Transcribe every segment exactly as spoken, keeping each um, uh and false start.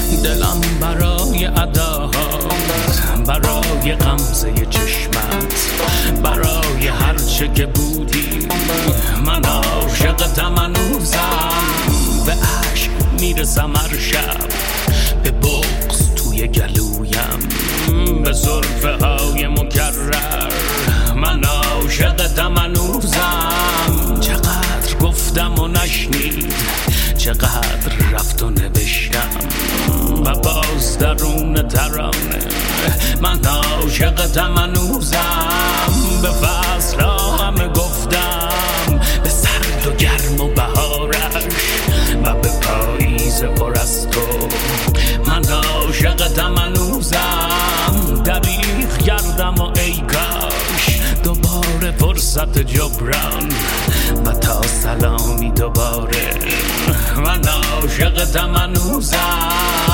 دلم برای اداهات، برای غمزه چشمت، برای هرچه که بودی. من عاشقتم هنوزم، به عشق میرسم هر شب، به بغض توی گلویم، به زلفه های مکرر. من عاشقتم هنوزم، چقدر گفتم و نشنید، چقدر رفت و نوشتم و باز درون ترانه. من عاشقتم هنوزم، به فصل ها همه گفتم، به سرد و گرم و بهارش و به پاییز پر از تو. من عاشقتم هنوزم، دریغ کردم و ای کاش دوباره فرصت جبران و تا سلامی دوباره. من عاشقتم هنوزم،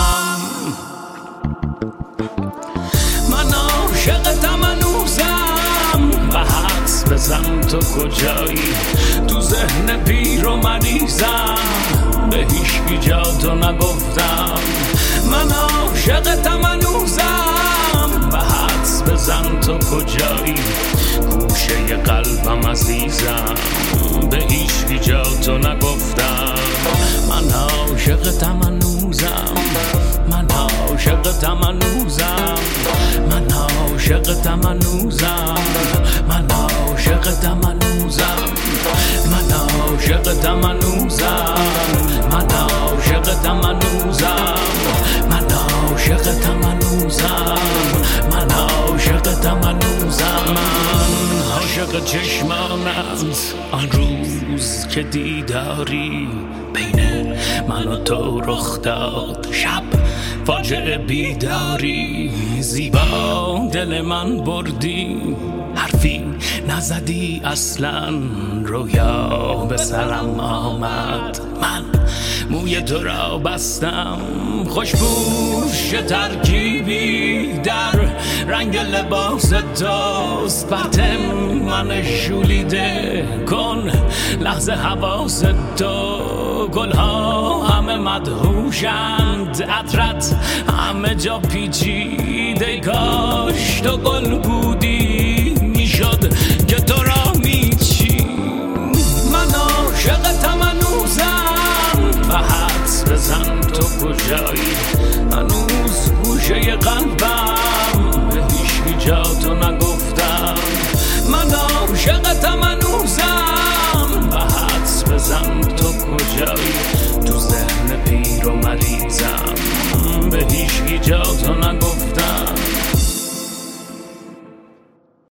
من عاشقتم هنوزم و حدس بزن تو کجایی، تو ذهن پیر و مریضم، به هیچکی جا تو نگفتم. من عاشقتم هنوزم و حدس بزن تو کجایی، گوشه قلبم عزیزم، به هیچکی جا تو نگفتم. من عاشقتم هنوزم، من عاشقتم هنوزم، من عاشقتم هنوزم، من عاشقتم هنوزم، من عاشقتم هنوزم، من عاشقتم هنوزم، من عاشقتم هنوزم، من عاشقتم هنوزم. من عاشق چشمانت، آن روز که دیداری بین من و تو رخ داد، شب فاجعه بیداری، زیبا دل من بردی، حرفی نزدی اصلا، رویا به سرم آمد، من موی تو را بستم، خوشبوش ترکیبی در رنگ لباس توست، پرتم من شولیده کن لحظه حواس تو. گلها همه مدهوشند، عطرت همه جا پیچیده، کاش تو گل بودی میشد که تو را میچی. من عاشقتم هنوزم و حدس بزن تو کجایی، هنوز گوشه قلبم، به هیچ جا تو نگفتم. من عاشقتم هنوزم و حدس بزن تو کجایی، تو ذهن پیر و مریضم، به هیچ جا تو نگفتم.